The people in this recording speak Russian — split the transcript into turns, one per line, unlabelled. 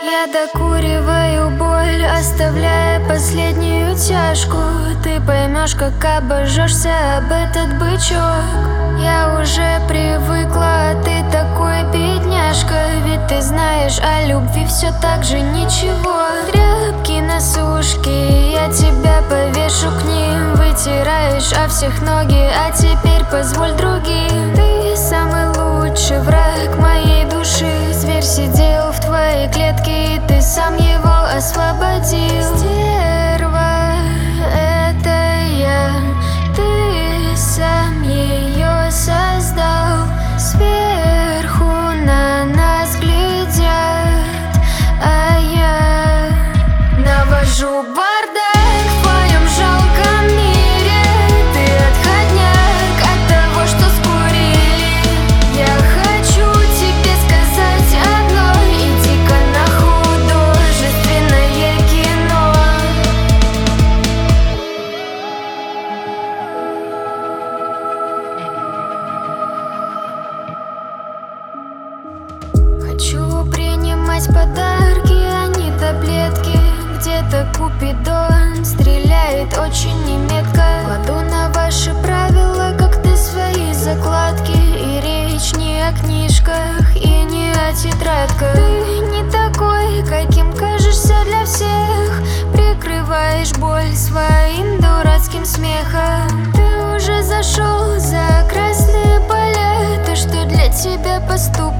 Я докуриваю боль, оставляя последнюю тяжку. Ты поймешь, как обожжешься об этот бычок. Я уже привыкла, а ты такой бедняжка. Ведь ты знаешь, о любви все так же ничего. Тряпки на сушке, я тебя повешу к ним. Вытираешь о всех ноги, а теперь позволь другим. Ты самый лучший враг моей души. Зверь сидел в твоей клетке, и ты сам его освободил. Стерва, это я, ты сам ее создал. Сверху на нас глядят, а я навожу бардак в твоем жалком мире. Ты отходняк от того, что скурили. Я хочу тебе сказать одно: иди-ка на художественное кино. Хочу принимать подарки, а не таблетки. Где-то Купидон стреляет очень неметко. Кладу на ваши правила, как ты свои закладки. И речь не о книжках и не о тетрадках. Ты не такой, каким кажешься для всех. Прикрываешь боль своим дурацким смехом. Ты уже зашел за красные поля. То, что для тебя поступок,